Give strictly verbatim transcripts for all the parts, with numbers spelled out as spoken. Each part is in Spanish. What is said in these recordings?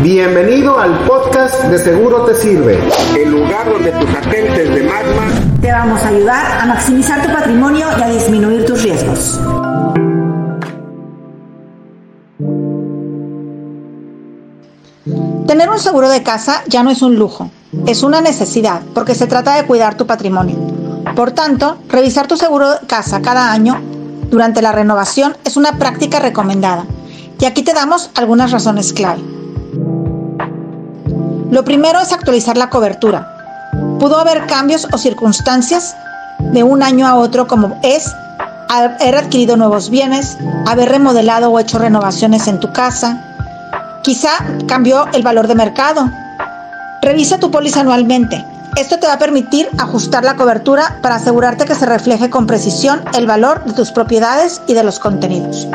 Bienvenido al podcast de Seguro Te Sirve, el lugar donde tus agentes de Magma te vamos a ayudar a maximizar tu patrimonio y a disminuir tus riesgos. Tener un seguro de casa ya no es un lujo, es una necesidad porque se trata de cuidar tu patrimonio. Por tanto, revisar tu seguro de casa cada año durante la renovación es una práctica recomendada. Y aquí te damos algunas razones clave. Lo primero es actualizar la cobertura. Pudo haber cambios o circunstancias de un año a otro, como es haber adquirido nuevos bienes, haber remodelado o hecho renovaciones en tu casa. Quizá cambió el valor de mercado. Revisa tu póliza anualmente. Esto te va a permitir ajustar la cobertura para asegurarte que se refleje con precisión el valor de tus propiedades y de los contenidos.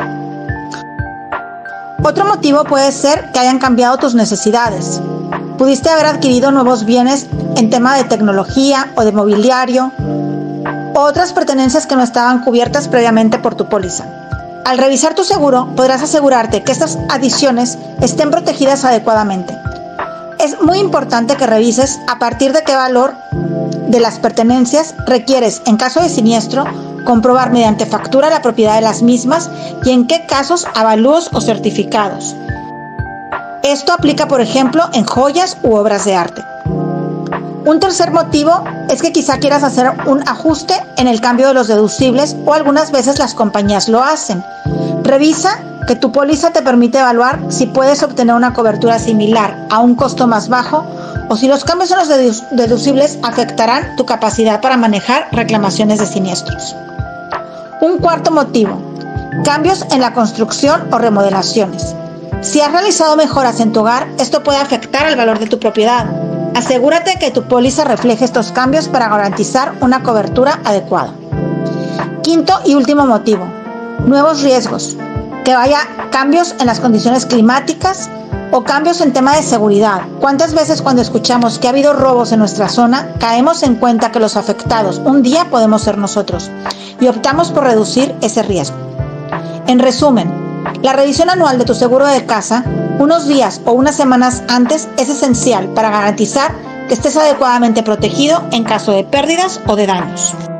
Otro motivo puede ser que hayan cambiado tus necesidades. Pudiste haber adquirido nuevos bienes en tema de tecnología o de mobiliario, o otras pertenencias que no estaban cubiertas previamente por tu póliza. Al revisar tu seguro, podrás asegurarte que estas adiciones estén protegidas adecuadamente. Es muy importante que revises a partir de qué valor de las pertenencias requieres, en caso de siniestro, comprobar mediante factura la propiedad de las mismas y en qué casos avalúos o certificados. Esto aplica, por ejemplo, en joyas u obras de arte. Un tercer motivo es que quizá quieras hacer un ajuste en el cambio de los deducibles, o algunas veces las compañías lo hacen. Revisa que tu póliza te permite evaluar si puedes obtener una cobertura similar a un costo más bajo, o si los cambios en los dedu- deducibles afectarán tu capacidad para manejar reclamaciones de siniestros. Un cuarto motivo: cambios en la construcción o remodelaciones. Si has realizado mejoras en tu hogar, esto puede afectar al valor de tu propiedad. Asegúrate que tu póliza refleje estos cambios para garantizar una cobertura adecuada. Quinto y último motivo: nuevos riesgos. Que haya cambios en las condiciones climáticas o cambios en tema de seguridad. ¿Cuántas veces cuando escuchamos que ha habido robos en nuestra zona, caemos en cuenta que los afectados un día podemos ser nosotros y optamos por reducir ese riesgo? En resumen, la revisión anual de tu seguro de casa, unos días o unas semanas antes, es esencial para garantizar que estés adecuadamente protegido en caso de pérdidas o de daños.